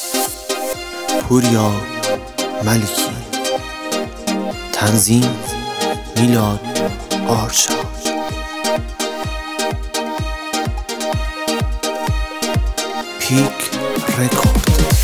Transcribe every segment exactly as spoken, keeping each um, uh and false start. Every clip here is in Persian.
پوریا ملکی. تنظیم میلاد آرشا. پیک رکورد.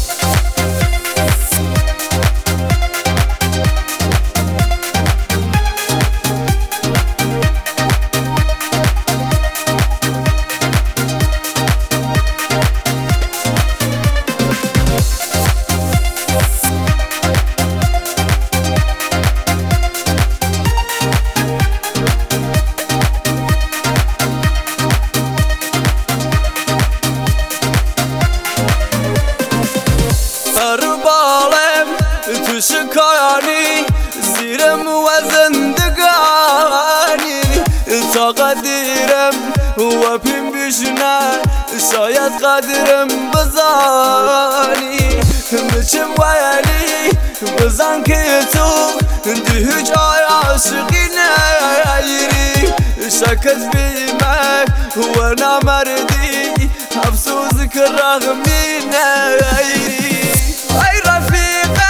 شکایانی زیرم و زندگانی تا قدیرم و پیم بیشنه شاید قدرم بزانی بچم ویلی بزن که تو دی هیچ آی عاشقی نیری شکت بیمه و نمردی افسوس که رغمی نیری ای رفیقه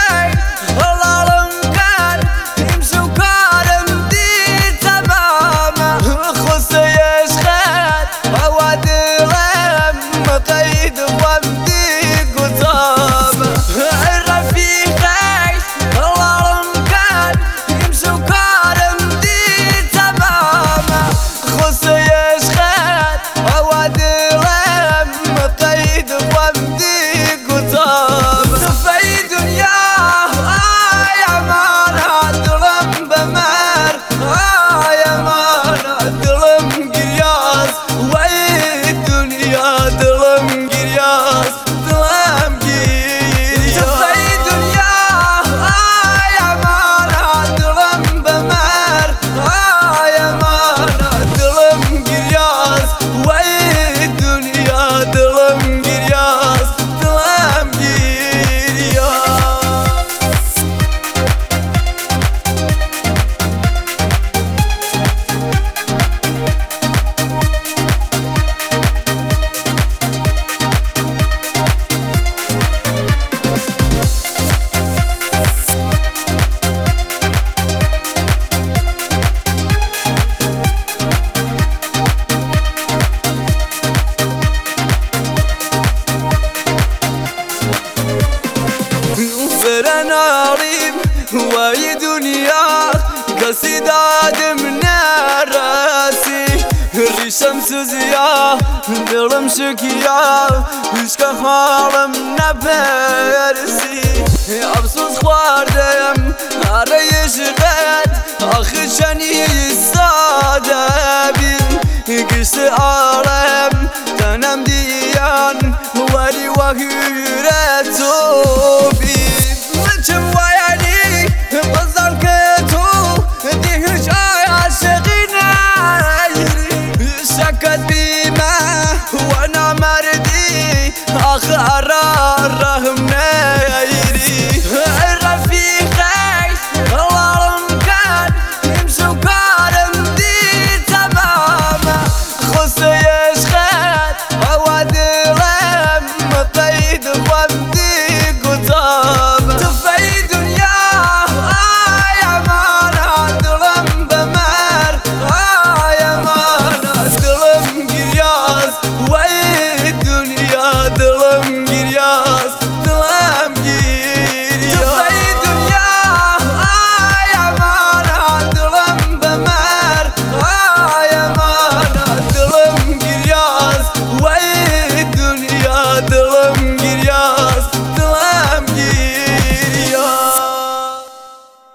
فرناریم وای دنیا کسی دادم نرسی ریشم سوزیا دلم شکیا هیچ که حالم نپرسی افسوس خواردم هره عشقت آخر شنی ساده بین گشت عالم تنم دیان ولی وحیره تو بین بچم ویلی بزن که تو دی هیچ آی عاشقی نیری شکت بیمه و نمردی آخر رحم نیری رفیقی اللهم کن امشو کارم دی تمامه خست عشقت و دلم قید ومدی کتاب دلم